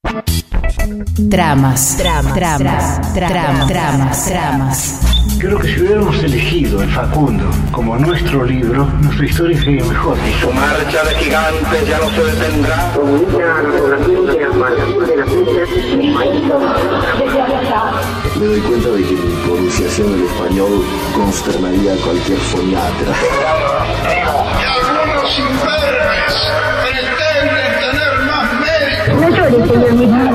Tramas. Creo que si hubiéramos elegido el Facundo como nuestro libro, nuestra historia sería mejor. Y su marcha de gigantes ya no se detendrá. Me doy cuenta de que mi pronunciación del español consternaría a cualquier foniatra. Y algunos imberbes pretenden tener más mérito. No llores, señor mismo.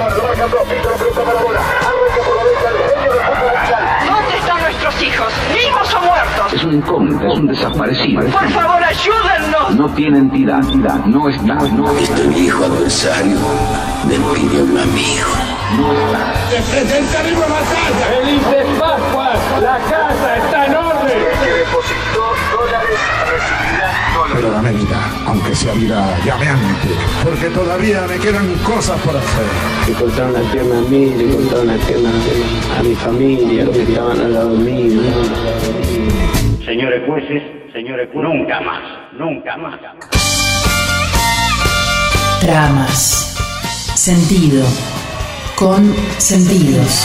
¿Dónde están nuestros hijos? ¿Vivos o muertos? Es un incógnito, es un desaparecido. Por favor, ayúdennos. No tiene entidad, no está. Este viejo adversario me pide un amigo. ¡Se presenta viva batalla! ¡Feliz de Pascua! ¡La casa está en orden! Que depositó dólares recibirá dólares. Pero dame vida, aunque sea vida llameante, porque todavía me quedan cosas por hacer. Le cortaron la pierna a mí, le cortaron la pierna a mi familia, los que estaban al lado mío. Señores jueces, nunca más. Tramas. Sentido. Con sentidos.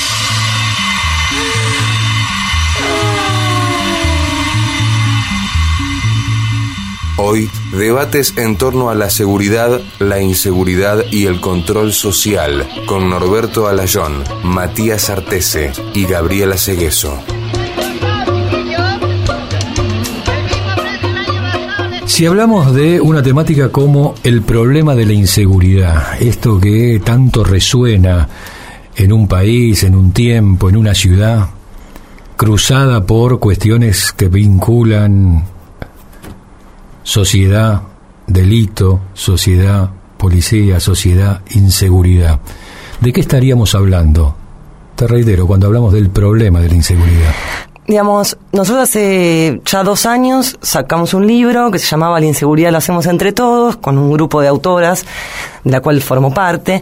Hoy, debates en torno a la seguridad, la inseguridad y el control social, con Norberto Alayón, Matías Artese y Gabriela Segueso. Si hablamos de una temática como el problema de la inseguridad, esto que tanto resuena en un país, en un tiempo, en una ciudad, cruzada por cuestiones que vinculan sociedad, delito, sociedad, policía, sociedad, inseguridad. ¿De qué estaríamos hablando? Te reitero, cuando hablamos del problema de la inseguridad. Digamos, nosotros hace ya 2 años sacamos un libro que se llamaba La inseguridad la hacemos entre todos, con un grupo de autoras, de la cual formo parte.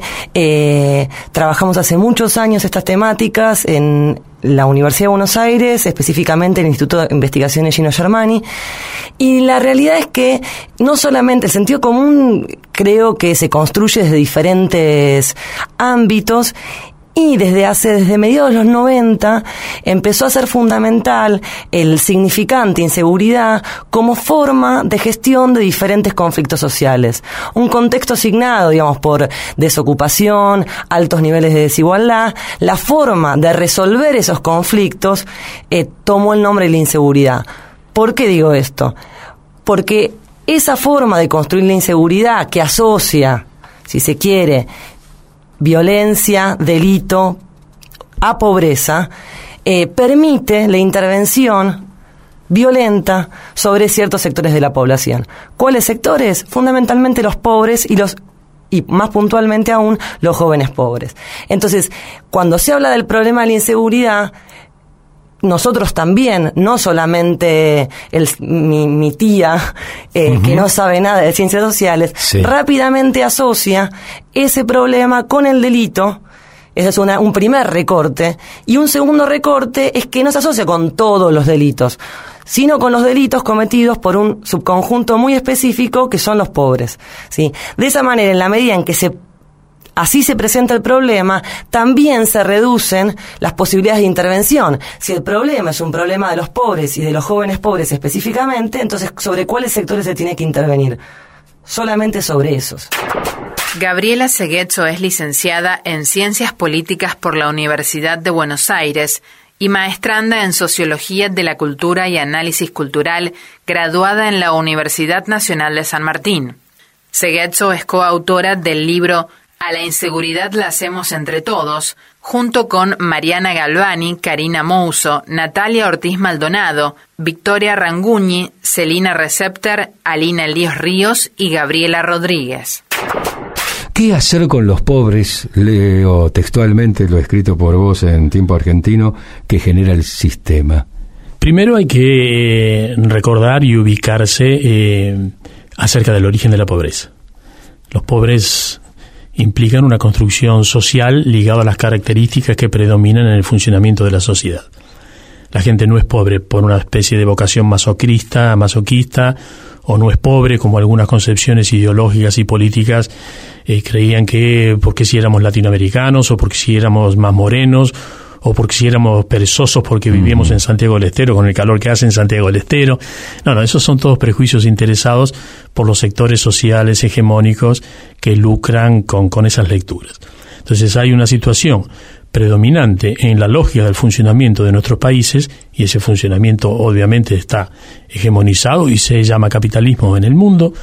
Trabajamos hace muchos años estas temáticas en la Universidad de Buenos Aires, específicamente en el Instituto de Investigaciones Gino Germani. Y la realidad es que no solamente el sentido común creo que se construye desde diferentes ámbitos. Y desde mediados de los 90 empezó a ser fundamental el significante inseguridad como forma de gestión de diferentes conflictos sociales. Un contexto asignado, digamos, por desocupación, altos niveles de desigualdad, la forma de resolver esos conflictos tomó el nombre de la inseguridad. ¿Por qué digo esto? Porque esa forma de construir la inseguridad que asocia, si se quiere, violencia, delito, a pobreza, permite la intervención violenta sobre ciertos sectores de la población. ¿Cuáles sectores? Fundamentalmente los pobres y más puntualmente aún los jóvenes pobres. Entonces, cuando se habla del problema de la inseguridad, nosotros también, no solamente mi tía, que no sabe nada de ciencias sociales, sí, rápidamente asocia ese problema con el delito. Ese es un primer recorte. Y un segundo recorte es que no se asocia con todos los delitos, sino con los delitos cometidos por un subconjunto muy específico que son los pobres, ¿sí? De esa manera, en la medida en que así se presenta el problema, también se reducen las posibilidades de intervención. Si el problema es un problema de los pobres y de los jóvenes pobres específicamente, entonces, ¿sobre cuáles sectores se tiene que intervenir? Solamente sobre esos. Gabriela Segueso es licenciada en Ciencias Políticas por la Universidad de Buenos Aires y maestranda en Sociología de la Cultura y Análisis Cultural, graduada en la Universidad Nacional de San Martín. Segueso es coautora del libro A la inseguridad la hacemos entre todos, junto con Mariana Galvani, Karina Mouso, Natalia Ortiz Maldonado, Victoria Ranguñi, Celina Recepter, Alina Elías Ríos y Gabriela Rodríguez. ¿Qué hacer con los pobres? Leo textualmente lo escrito por vos en Tiempo Argentino, que genera el sistema. Primero hay que recordar y ubicarse acerca del origen de la pobreza. Los pobres implican una construcción social ligada a las características que predominan en el funcionamiento de la sociedad. La gente no es pobre por una especie de vocación masoquista o no es pobre, como algunas concepciones ideológicas y políticas creían que porque si éramos latinoamericanos, o porque si éramos más morenos, o porque si éramos perezosos porque vivíamos en Santiago del Estero, con el calor que hace en Santiago del Estero. No, esos son todos prejuicios interesados por los sectores sociales hegemónicos que lucran con esas lecturas. Entonces hay una situación predominante en la lógica del funcionamiento de nuestros países, y ese funcionamiento obviamente está hegemonizado y se llama capitalismo en el mundo,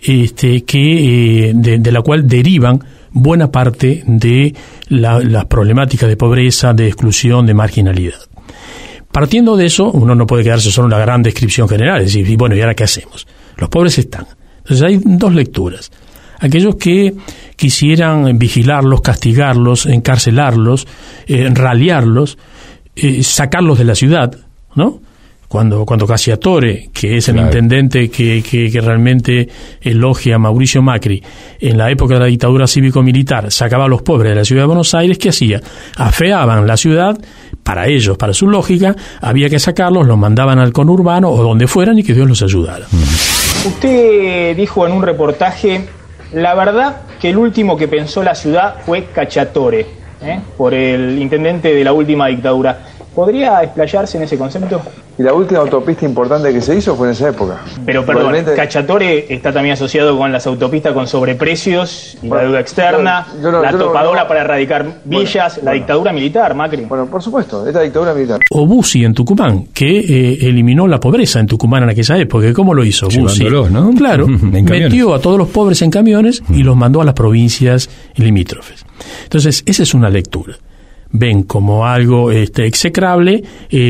de la cual derivan buena parte de las problemáticas de pobreza, de exclusión, de marginalidad. Partiendo de eso, uno no puede quedarse solo en la gran descripción general, es decir, bueno, ¿y ahora qué hacemos? Los pobres están. Entonces hay dos lecturas. Aquellos que quisieran vigilarlos, castigarlos, encarcelarlos, raliarlos, sacarlos de la ciudad, ¿no? Cuando Cacciatore, que es el intendente que realmente elogia a Mauricio Macri, en la época de la dictadura cívico-militar, sacaba a los pobres de la ciudad de Buenos Aires, ¿qué hacía? Afeaban la ciudad, para ellos, para su lógica, había que sacarlos, los mandaban al conurbano o donde fueran y que Dios los ayudara. Usted dijo en un reportaje: la verdad que el último que pensó la ciudad fue Cacciatore, por el intendente de la última dictadura. ¿Podría explayarse en ese concepto? Y la última autopista importante que se hizo fue en esa época. Pero perdón, Cacciatore está también asociado con las autopistas con sobreprecios y la deuda externa, la topadora para erradicar villas, la dictadura militar, Macri. Bueno, por supuesto, esta dictadura militar. O Bussi en Tucumán, que eliminó la pobreza en Tucumán en aquella época. ¿Cómo lo hizo Bussi? ¿No? Claro, metió a todos los pobres en camiones y los mandó a las provincias limítrofes. Entonces, esa es una lectura. Ven como algo execrable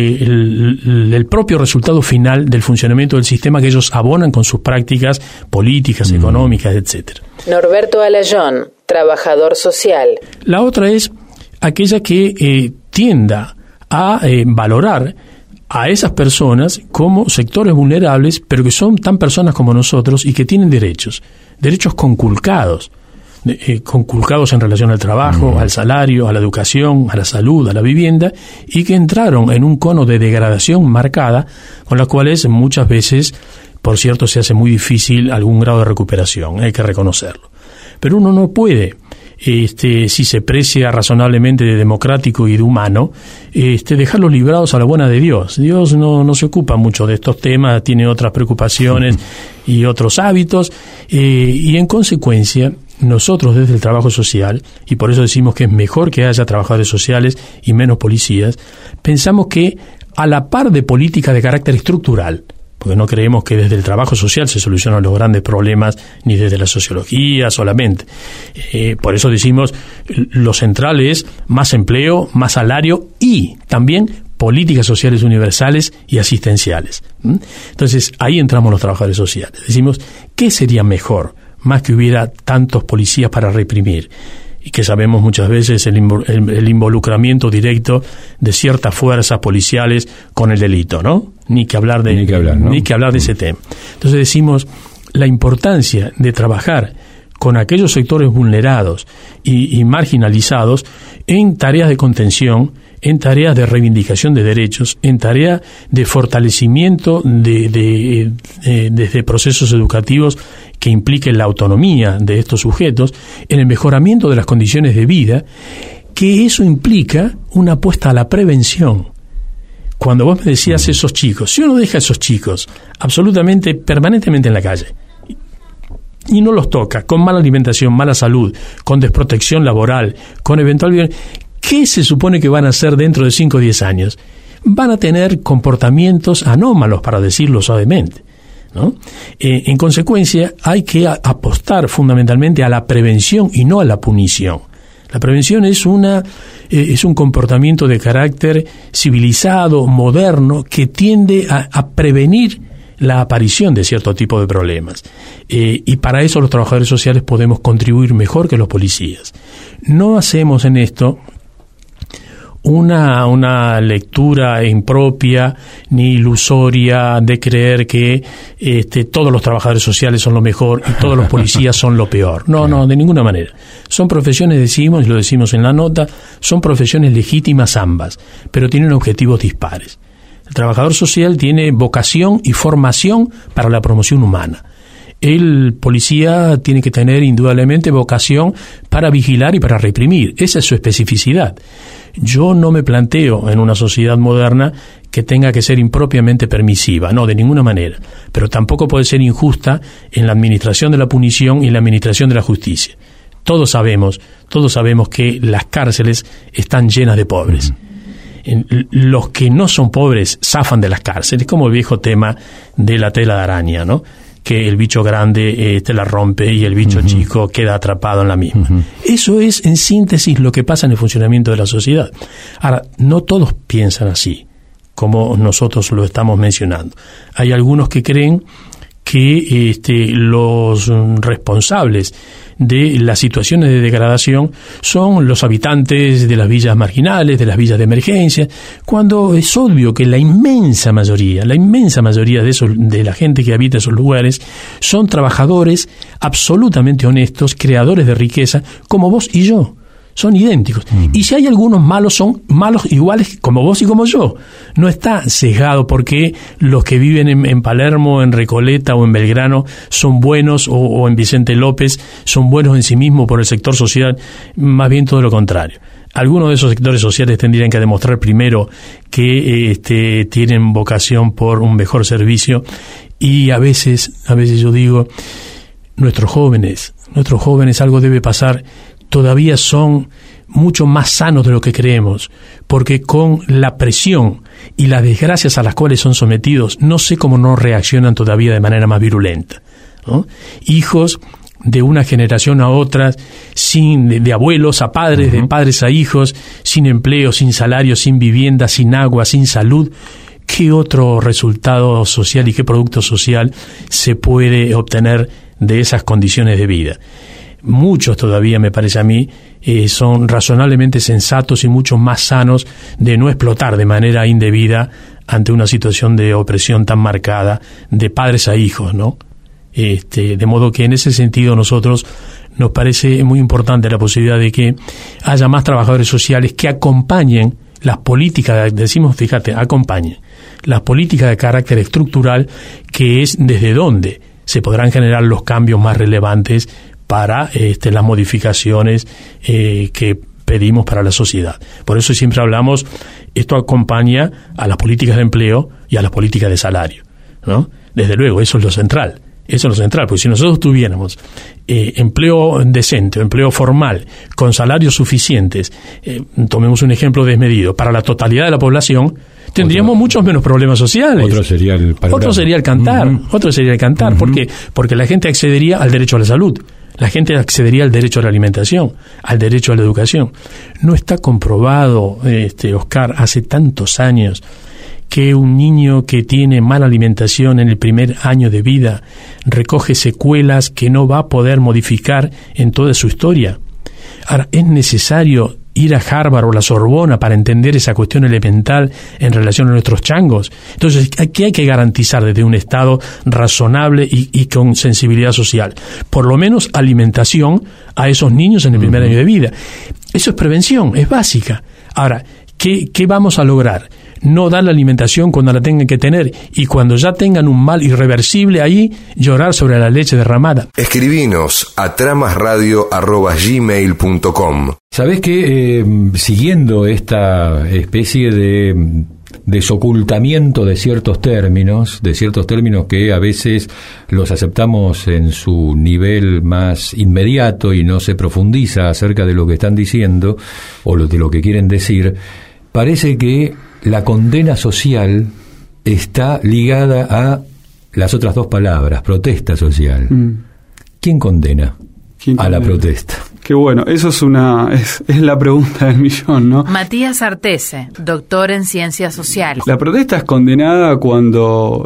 el propio resultado final del funcionamiento del sistema que ellos abonan con sus prácticas políticas, económicas, etcétera. Norberto Alayón, trabajador social. La otra es aquella que tienda a valorar a esas personas como sectores vulnerables, pero que son tan personas como nosotros y que tienen derechos conculcados. Conculcados en relación al trabajo, al salario, a la educación, a la salud, a la vivienda, y que entraron en un cono de degradación marcada, con las cuales muchas veces, por cierto, se hace muy difícil algún grado de recuperación, hay que reconocerlo. Pero uno no puede, si se precia razonablemente de democrático y de humano, dejarlos librados a la buena de Dios. Dios no se ocupa mucho de estos temas, tiene otras preocupaciones y otros hábitos, y en consecuencia, nosotros desde el trabajo social, y por eso decimos que es mejor que haya trabajadores sociales y menos policías, pensamos que a la par de políticas de carácter estructural, porque no creemos que desde el trabajo social se solucionan los grandes problemas, ni desde la sociología solamente. Por eso decimos, lo central es más empleo, más salario y también políticas sociales universales y asistenciales. Entonces, ahí entramos los trabajadores sociales. Decimos, ¿qué sería mejor? Más que hubiera tantos policías para reprimir, y que sabemos muchas veces el involucramiento directo de ciertas fuerzas policiales con el delito, ¿no? Ni que hablar de ese tema. Entonces decimos, la importancia de trabajar con aquellos sectores vulnerados y marginalizados en tareas de contención, en tareas de reivindicación de derechos, en tareas de fortalecimiento desde procesos educativos que impliquen la autonomía de estos sujetos, en el mejoramiento de las condiciones de vida, que eso implica una apuesta a la prevención. Cuando vos me decías esos chicos, si uno deja a esos chicos absolutamente, permanentemente en la calle, y no los toca, con mala alimentación, mala salud, con desprotección laboral, con eventual violencia, ¿qué se supone que van a hacer dentro de 5 o 10 años? Van a tener comportamientos anómalos, para decirlo suavemente, ¿no? En consecuencia, hay que apostar fundamentalmente a la prevención y no a la punición. La prevención es un comportamiento de carácter civilizado, moderno, que tiende a prevenir la aparición de cierto tipo de problemas. Y para eso los trabajadores sociales podemos contribuir mejor que los policías. No hacemos en esto una lectura impropia ni ilusoria de creer que todos los trabajadores sociales son lo mejor y todos los policías son lo peor. No, de ninguna manera. Son profesiones, decimos, y lo decimos en la nota, son profesiones legítimas ambas, pero tienen objetivos dispares. El trabajador social tiene vocación y formación para la promoción humana. El policía tiene que tener indudablemente vocación para vigilar y para reprimir. Esa es su especificidad. Yo no me planteo en una sociedad moderna que tenga que ser impropiamente permisiva, no, de ninguna manera, pero tampoco puede ser injusta en la administración de la punición y en la administración de la justicia. Todos sabemos que las cárceles están llenas de pobres. Los que no son pobres zafan de las cárceles, como el viejo tema de la tela de araña, ¿no? Que el bicho grande te la rompe y el bicho chico queda atrapado en la misma. Eso es, en síntesis, lo que pasa en el funcionamiento de la sociedad. Ahora, no todos piensan así, como nosotros lo estamos mencionando. Hay algunos que creen que los responsables de las situaciones de degradación son los habitantes de las villas marginales, de las villas de emergencia, cuando es obvio que la inmensa mayoría de la gente que habita esos lugares son trabajadores absolutamente honestos, creadores de riqueza, como vos y yo. Son idénticos. Y si hay algunos malos, son malos iguales como vos y como yo. No está sesgado porque los que viven en Palermo, en Recoleta o en Belgrano son buenos, o en Vicente López son buenos en sí mismos por el sector social. Más bien todo lo contrario. Algunos de esos sectores sociales tendrían que demostrar primero que tienen vocación por un mejor servicio, y a veces yo digo, nuestros jóvenes, algo debe pasar. Todavía son mucho más sanos de lo que creemos, porque con la presión y las desgracias a las cuales son sometidos, no sé cómo no reaccionan todavía de manera más virulenta, ¿no? Hijos de una generación a otra, de abuelos a padres, de padres a hijos, sin empleo, sin salario, sin vivienda, sin agua, sin salud. ¿Qué otro resultado social y qué producto social se puede obtener de esas condiciones de vida? Muchos todavía, me parece a mí, son razonablemente sensatos y mucho más sanos de no explotar de manera indebida ante una situación de opresión tan marcada de padres a hijos, ¿no? De modo que en ese sentido nosotros nos parece muy importante la posibilidad de que haya más trabajadores sociales que acompañen las políticas, acompañen las políticas de carácter estructural, que es desde donde se podrán generar los cambios más relevantes para las modificaciones que pedimos para la sociedad. Por eso siempre hablamos, esto acompaña a las políticas de empleo y a las políticas de salario, ¿no? Desde luego, eso es lo central, porque si nosotros tuviéramos empleo decente, empleo formal, con salarios suficientes, tomemos un ejemplo desmedido, para la totalidad de la población, tendríamos muchos menos problemas sociales. Otro sería el cantar. ¿Por qué? Porque la gente accedería al derecho a la salud. La gente accedería al derecho a la alimentación, al derecho a la educación. No está comprobado, Oscar, hace tantos años, que un niño que tiene mala alimentación en el primer año de vida recoge secuelas que no va a poder modificar en toda su historia. Ahora, es necesario ir a Harvard o la Sorbona para entender esa cuestión elemental en relación a nuestros changos. Entonces, aquí hay que garantizar desde un Estado razonable y con sensibilidad social, por lo menos alimentación a esos niños en el primer año de vida. Eso es prevención, es básica. Ahora, ¿qué vamos a lograr? No dar la alimentación cuando la tengan que tener, y cuando ya tengan un mal irreversible ahí, llorar sobre la leche derramada. Escribinos a tramasradio@gmail.com. ¿Sabés que siguiendo esta especie de desocultamiento de ciertos términos que a veces los aceptamos en su nivel más inmediato y no se profundiza acerca de lo que están diciendo o de lo que quieren decir, parece que la condena social está ligada a las otras dos palabras, protesta social. ¿Quién condena a la protesta? Qué bueno, eso es la pregunta del millón, ¿no? Matías Artese, doctor en Ciencias Sociales. La protesta es condenada cuando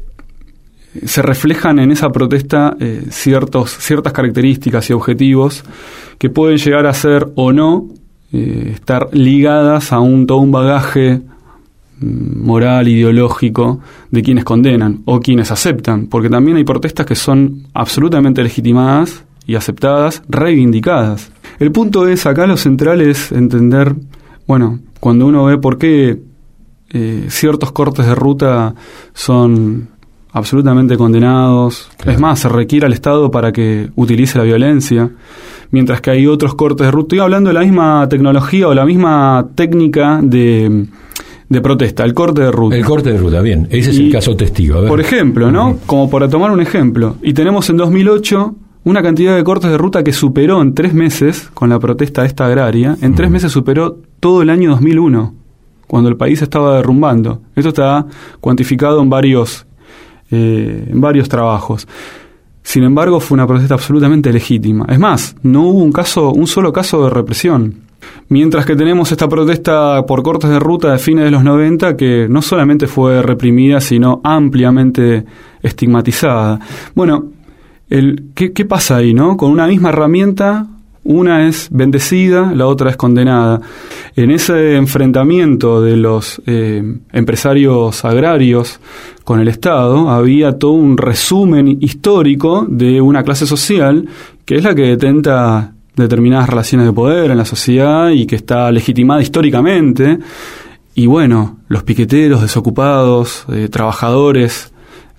se reflejan en esa protesta ciertas características y objetivos que pueden llegar a ser o no estar ligadas a todo un bagaje moral, ideológico de quienes condenan o quienes aceptan, porque también hay protestas que son absolutamente legitimadas y aceptadas, reivindicadas. El punto es, acá lo central es entender, bueno, cuando uno ve por qué ciertos cortes de ruta son absolutamente condenados. Claro. Es más, se requiere al Estado para que utilice la violencia, mientras que hay otros cortes de ruta. Estoy hablando de la misma tecnología o la misma técnica de protesta, el corte de ruta. El corte de ruta, bien. Ese es el caso testigo. A ver. Por ejemplo, ¿no? Como para tomar un ejemplo. Y tenemos en 2008 una cantidad de cortes de ruta que superó en 3 meses, con la protesta esta agraria, en 3 meses superó todo el año 2001, cuando el país estaba derrumbando. Esto está cuantificado en varios trabajos. Sin embargo, fue una protesta absolutamente legítima. Es más, no hubo un solo caso de represión. Mientras que tenemos esta protesta por cortes de ruta de fines de los 90 que no solamente fue reprimida, sino ampliamente estigmatizada. Bueno, ¿qué pasa ahí, no? Con una misma herramienta, una es bendecida, la otra es condenada. En ese enfrentamiento de los empresarios agrarios con el Estado, había todo un resumen histórico de una clase social que es la que detenta determinadas relaciones de poder en la sociedad y que está legitimada históricamente. Y bueno, los piqueteros, desocupados, trabajadores,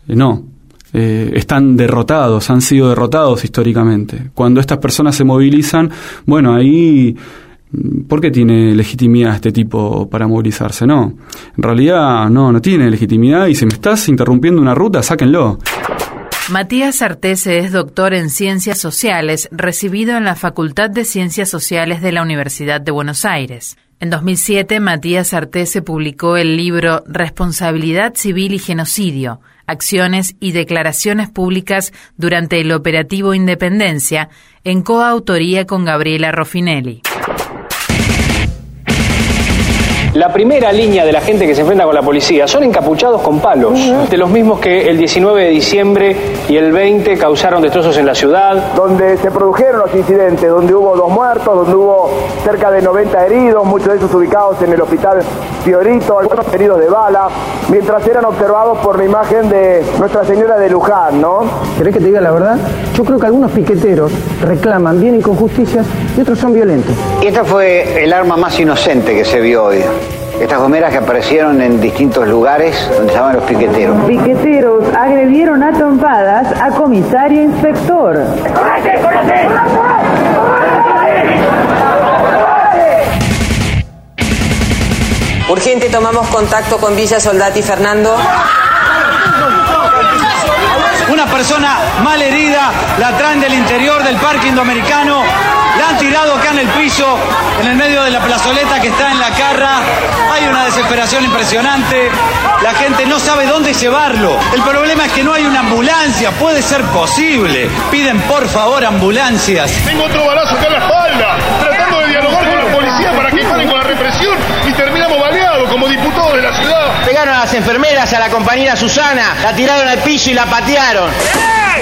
están derrotados, han sido derrotados históricamente. Cuando estas personas se movilizan, bueno, ahí, ¿por qué tiene legitimidad este tipo para movilizarse? No, en realidad no tiene legitimidad, y si me estás interrumpiendo una ruta, sáquenlo. Matías Artese es doctor en Ciencias Sociales, recibido en la Facultad de Ciencias Sociales de la Universidad de Buenos Aires. En 2007, Matías Artese publicó el libro Responsabilidad Civil y Genocidio, Acciones y Declaraciones Públicas durante el Operativo Independencia, en coautoría con Gabriela Roffinelli. La primera línea de la gente que se enfrenta con la policía son encapuchados con palos, de los mismos que el 19 de diciembre y el 20 causaron destrozos en la ciudad. Donde se produjeron los incidentes, donde hubo 2 muertos, donde hubo cerca de 90 heridos, muchos de ellos ubicados en el hospital Fiorito, algunos heridos de bala, mientras eran observados por la imagen de Nuestra Señora de Luján, ¿no? ¿Querés que te diga la verdad? Yo creo que algunos piqueteros reclaman bien y con justicia y otros son violentos. Esta fue el arma más inocente que se vio hoy. Estas gomeras que aparecieron en distintos lugares donde estaban los piqueteros. Piqueteros agredieron a trompadas a comisario inspector. Urgente, tomamos contacto con Villa Soldati. Fernando. Una persona mal herida, la traen del interior del Parque Indoamericano, la han tirado acá en el piso, en el medio de la plazoleta que está en la Carra. Hay una desesperación impresionante, la gente no sabe dónde llevarlo. El problema es que no hay una ambulancia, puede ser posible. Piden por favor ambulancias. Tengo otro balazo acá en la espalda, tratando de dialogar con la policía para que paren con la represión y terminamos baleados como diputados de la ciudad. Pegaron a las enfermeras, a la compañera Susana, la tiraron al piso y la patearon. ¡Ey!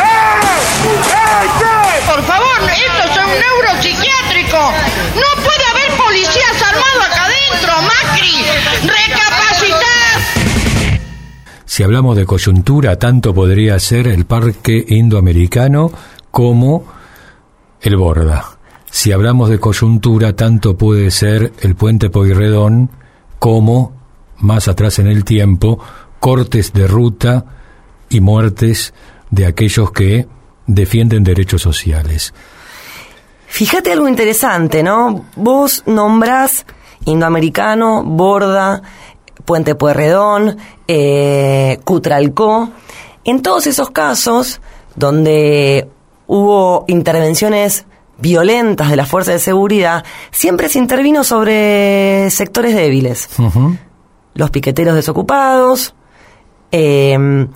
Por favor, esto es un neuropsiquiátrico. No puede haber policías armados acá adentro, Macri. ¡Recapacitar! Si hablamos de coyuntura, tanto podría ser el Parque Indoamericano como el Borda. Si hablamos de coyuntura, tanto puede ser el Puente Pueyrredón como, más atrás en el tiempo, cortes de ruta y muertes de aquellos que defienden derechos sociales. Fíjate algo interesante, ¿no? Vos nombrás Indoamericano, Borda, Puente Pueyrredón, Cutralcó. En todos esos casos donde hubo intervenciones violentas de las fuerzas de seguridad, siempre se intervino sobre sectores débiles. Uh-huh. Los piqueteros desocupados, el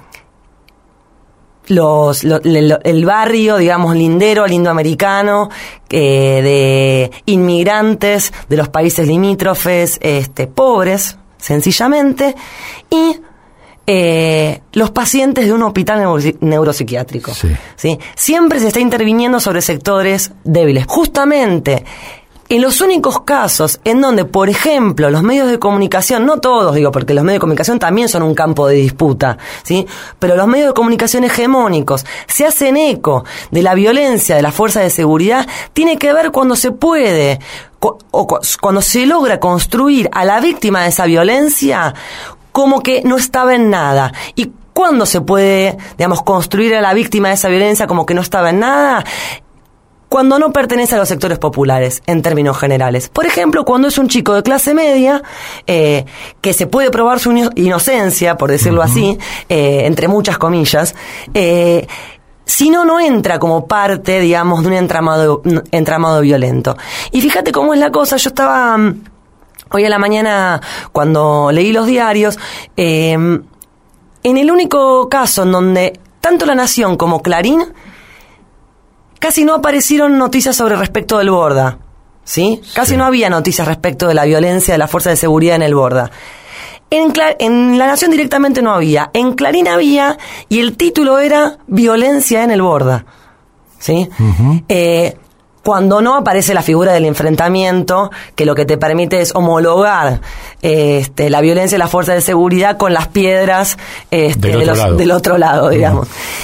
barrio, digamos, lindero al indoamericano, de inmigrantes de los países limítrofes, pobres, sencillamente, y los pacientes de un hospital neuropsiquiátrico. Sí. ¿Sí? Siempre se está interviniendo sobre sectores débiles. Justamente En los únicos casos en donde, por ejemplo, los medios de comunicación, no todos, digo, porque los medios de comunicación también son un campo de disputa, ¿sí? Pero los medios de comunicación hegemónicos se hacen eco de la violencia de las fuerzas de seguridad, tiene que ver cuando se puede, cuando se logra construir a la víctima de esa violencia como que no estaba en nada. Y cuando se puede, digamos, construir a la víctima de esa violencia como que no estaba en nada, cuando no pertenece a los sectores populares, en términos generales. Por ejemplo, cuando es un chico de clase media, que se puede probar su inocencia, por decirlo así, entre muchas comillas, si no entra como parte, digamos, de un entramado violento. Y fíjate cómo es la cosa. Yo estaba hoy a la mañana, cuando leí los diarios, en el único caso en donde tanto La Nación como Clarín casi no aparecieron noticias sobre respecto del Borda, ¿sí? Casi no había noticias respecto de la violencia de la fuerza de seguridad en el Borda. En La Nación directamente no había, en Clarín había, y el título era Violencia en el Borda, ¿sí? Cuando no aparece la figura del enfrentamiento, que lo que te permite es homologar la violencia de la fuerza de seguridad con las piedras del otro lado, digamos.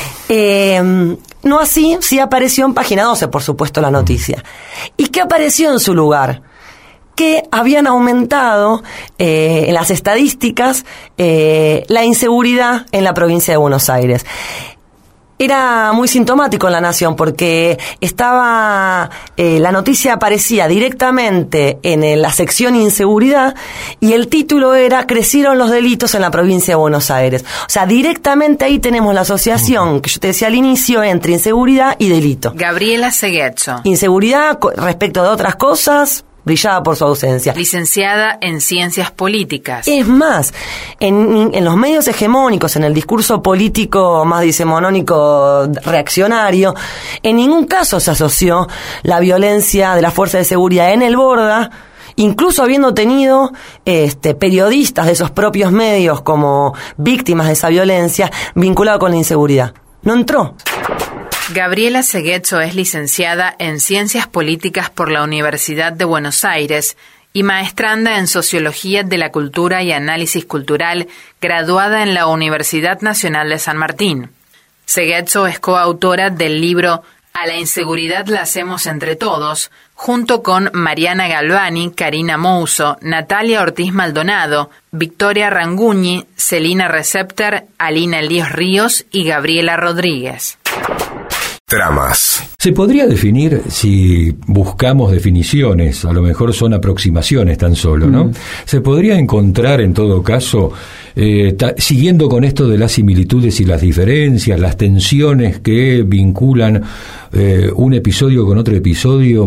No así, sí apareció en página 12, por supuesto, la noticia. ¿Y qué apareció en su lugar? Que habían aumentado en las estadísticas la inseguridad en la provincia de Buenos Aires. Era muy sintomático en La Nación porque estaba la noticia aparecía directamente en la sección inseguridad y el título era Crecieron los delitos en la provincia de Buenos Aires. O sea, directamente ahí tenemos la asociación que yo te decía al inicio entre inseguridad y delito. Gabriela Seguetso. Inseguridad respecto de otras cosas, brillaba por su ausencia. Licenciada en Ciencias Políticas. Es más, en los medios hegemónicos, en el discurso político más decimonónico reaccionario, en ningún caso se asoció la violencia de la fuerza de seguridad en el Borda, incluso habiendo tenido periodistas de esos propios medios como víctimas de esa violencia, vinculado con la inseguridad. No entró. Gabriela Seguetso es licenciada en Ciencias Políticas por la Universidad de Buenos Aires y maestranda en Sociología de la Cultura y Análisis Cultural, graduada en la Universidad Nacional de San Martín. Seguetso es coautora del libro A la inseguridad la hacemos entre todos, junto con Mariana Galvani, Karina Mouso, Natalia Ortiz Maldonado, Victoria Ranguñi, Celina Recepter, Alina Elías Ríos y Gabriela Rodríguez. Tramas. Se podría definir, si buscamos definiciones, a lo mejor son aproximaciones tan solo, ¿no? Se podría encontrar en todo caso, siguiendo con esto de las similitudes y las diferencias, las tensiones que vinculan un episodio con otro episodio,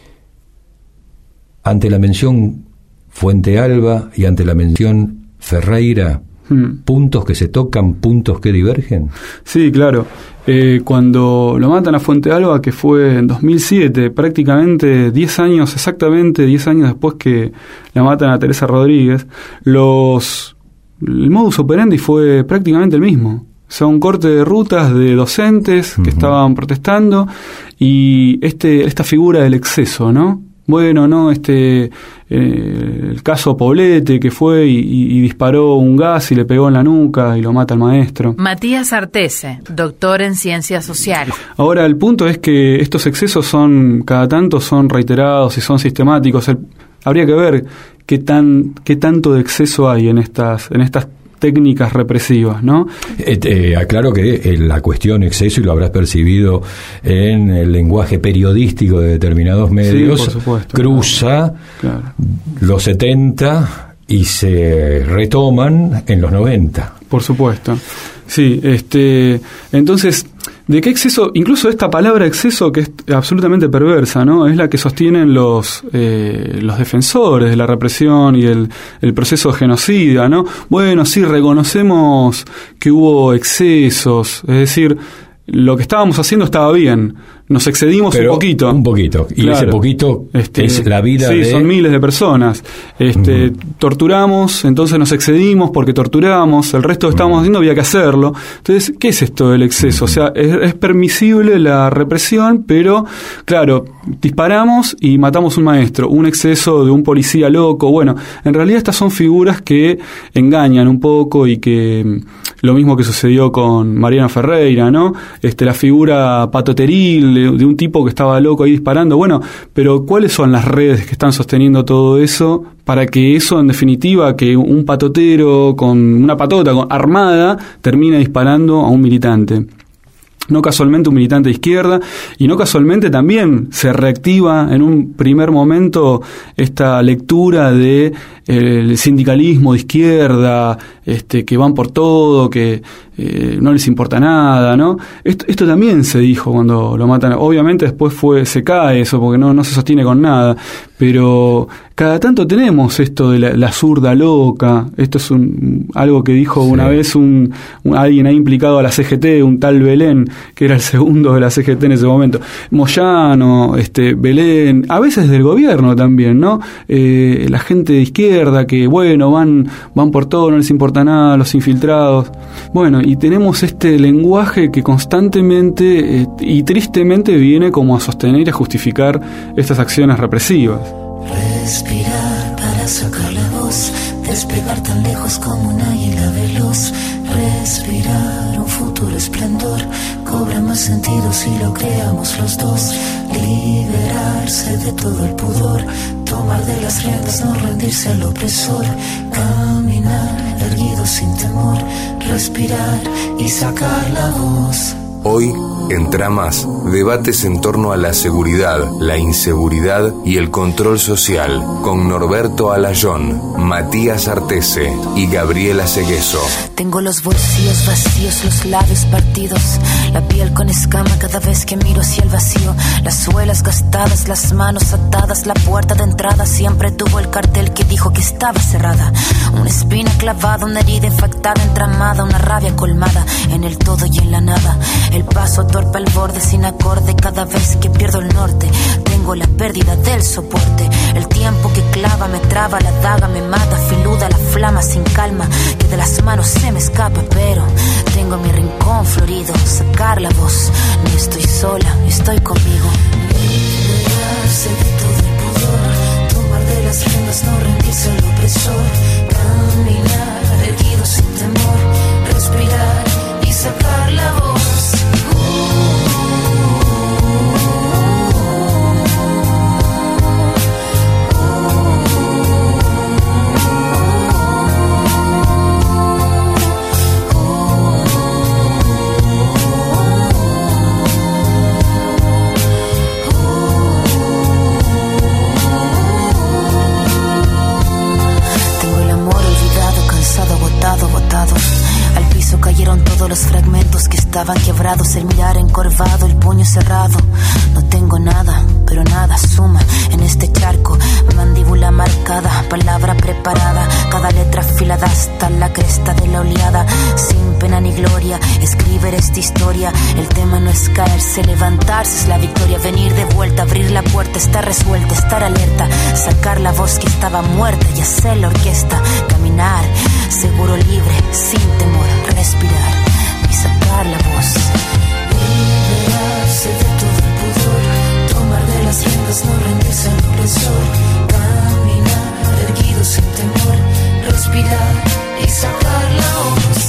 ante la mención Fuente Alba y ante la mención Ferreira, puntos que se tocan, puntos que divergen. Sí, claro. Cuando lo matan a Fuente Alba, que fue en 2007, prácticamente 10 años, exactamente 10 años después que la matan a Teresa Rodríguez, el modus operandi fue prácticamente el mismo. O sea, un corte de rutas de docentes que estaban protestando y esta figura del exceso, ¿no? Bueno, no, el caso Poblete, que fue y disparó un gas y le pegó en la nuca y lo mata al maestro. Matías Artese, doctor en Ciencias Sociales. Ahora, el punto es que estos excesos cada tanto son reiterados y son sistemáticos. Habría que ver qué tanto de exceso hay en estas técnicas represivas, ¿no? Aclaro que la cuestión exceso, y lo habrás percibido en el lenguaje periodístico de determinados medios, sí, por supuesto, cruza los 70 y se retoman en los 90. Por supuesto. Sí, entonces, ¿de qué exceso? Incluso esta palabra exceso, que es absolutamente perversa, ¿no? Es la que sostienen los defensores de la represión y el proceso genocida, ¿no? Bueno, sí, reconocemos que hubo excesos, es decir, lo que estábamos haciendo estaba bien, nos excedimos pero un poquito. Un poquito. Y claro, ese poquito es la vida sí, de... son miles de personas. Torturamos, entonces nos excedimos porque torturamos, el resto que estábamos haciendo había que hacerlo. Entonces, ¿qué es esto del exceso? O sea, es permisible la represión, pero, claro, disparamos y matamos un maestro, un exceso de un policía loco. Bueno, en realidad estas son figuras que engañan un poco y que... Lo mismo que sucedió con Mariano Ferreira, ¿no? La figura patoteril de un tipo que estaba loco ahí disparando. Bueno, pero ¿cuáles son las redes que están sosteniendo todo eso para que eso, en definitiva, que un patotero con una patota armada termine disparando a un militante? No casualmente un militante de izquierda, y no casualmente también se reactiva en un primer momento esta lectura de el sindicalismo de izquierda, que van por todo, que no les importa nada, ¿no? Esto también se dijo cuando lo matan. Obviamente después se cae eso porque no se sostiene con nada, pero cada tanto tenemos esto de la zurda loca. Esto es algo que dijo una vez alguien ahí implicado a la CGT, un tal Belén, que era el segundo de la CGT en ese momento. Moyano, Belén, a veces del gobierno también, ¿no? La gente de izquierda que, bueno, van por todo, no les importa nada, los infiltrados. Bueno, y tenemos este lenguaje que constantemente y tristemente viene como a sostener y a justificar estas acciones represivas. Respirar para sacar la voz, despegar tan lejos como un águila veloz. Respirar un futuro esplendor, cobra más sentido si lo creamos los dos. Liberarse de todo el pudor, tomar de las riendas, no rendirse al opresor. Caminar erguido sin temor, respirar y sacar la voz. Hoy, en Tramas, debates en torno a la seguridad, la inseguridad y el control social, con Norberto Alayón, Matías Artese y Gabriela Segueso. Tengo los bolsillos vacíos, los labios partidos, la piel con escama cada vez que miro hacia el vacío, las suelas gastadas, las manos atadas, la puerta de entrada siempre tuvo el cartel que dijo que estaba cerrada. Una espina clavada, una herida infectada, entramada, una rabia colmada, en el todo y en la nada. El paso torpe al borde sin acorde, cada vez que pierdo el norte tengo la pérdida del soporte. El tiempo que clava me traba, la daga me mata, filuda la flama sin calma que de las manos se me escapa, pero tengo mi rincón florido, sacar la voz, ni estoy sola, estoy conmigo. Liberarse de todo el pudor, tomar de las riendas, no rendirse al opresor. Caminar erguido sin temor, respirar y sacar la voz. Botado. Al piso cayeron todos los fragmentos que estaban quebrados, el mirar encorvado, el puño cerrado. No tengo nada, pero nada suma en este charco. Mandíbula marcada, palabra preparada, cada letra afilada hasta la cresta de la oleada. Sin pena ni gloria, escribir esta historia. El tema no es caerse, levantarse es la victoria. Venir de vuelta, abrir la puerta, estar resuelta, estar alerta, sacar la voz que estaba muerta y hacer la orquesta. Caminar, seguro, libre, sin temor, respirar y sacar la voz. Liberarse de todo el pudor, tomar de las riendas, no rendirse al opresor. Caminar erguido sin temor, respirar y sacar la voz.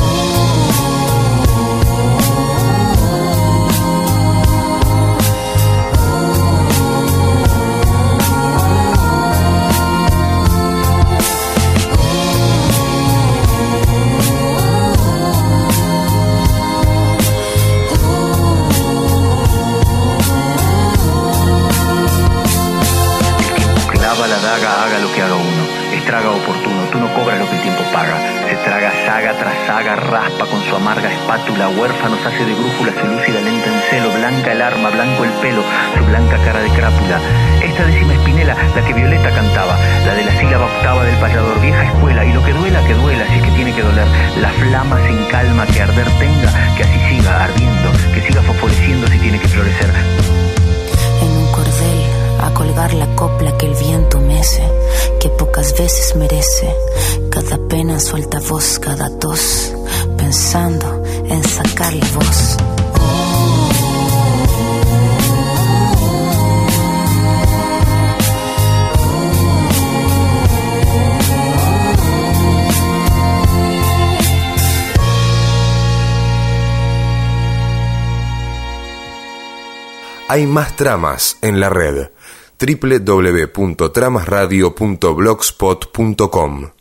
Haga lo que haga uno, estraga oportuno, tú no cobras lo que el tiempo paga. Se traga saga tras saga, raspa con su amarga espátula, huérfanos hace de brújula, se lúcida lenta en celo, blanca el arma, blanco el pelo, su blanca cara de crápula. Esta décima espinela, la que Violeta cantaba, la de la sílaba octava del payador, vieja escuela, y lo que duela, si es que tiene que que doler. La flama sin calma que arder tenga, que así siga ardiendo, que siga fosforeciendo si tiene que florecer. En un cordel a colgar la copla que el viento mece, que pocas veces merece. Cada pena suelta voz, cada tos, pensando en sacarle voz. Hay más tramas en la red. www.tramasradio.blogspot.com